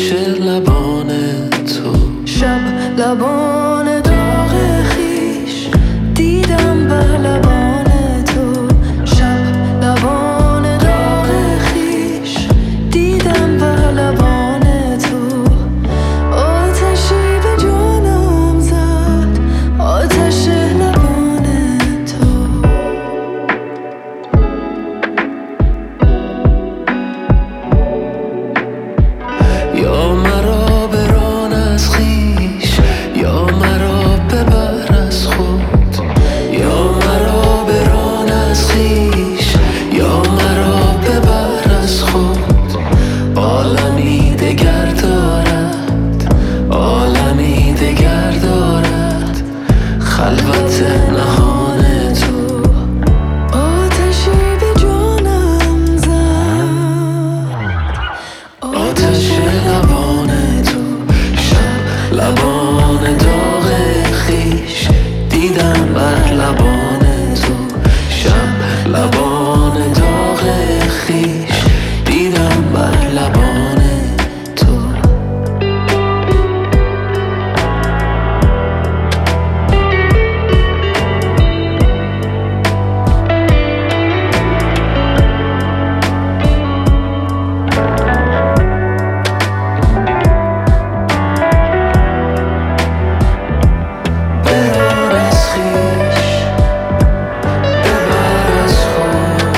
آتش لبان تو. شب لبان داغ خیش دیدم بر لبان تو. شب لبان داغ خیش دیدم بر لبان تو. آتشی به جانم زد، آتش لبان تو. یا مرا بران از خویش، یا مرا ببر از خود. یا مرا بران از خویش، یا مرا ببر از خود. عالمی دگر دارد، عالمی دگر دارد خلوت نهان تو. آتشی به جانم زد، آتش لبان تو. شب لبان داغ خیش دیدم بر لبان تو. شب لبان داغ خیش دیدم بر لبان تو. بران از خویش، ببر از خود.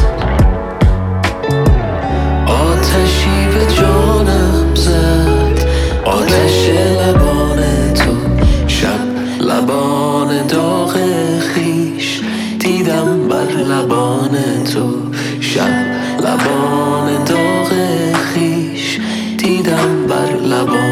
آتشی به جانم زد، آتش لبان تو. شب لبان داغ خیش دیدم بر لبان تو. شب لبان داغ خیش دیدم بر لبان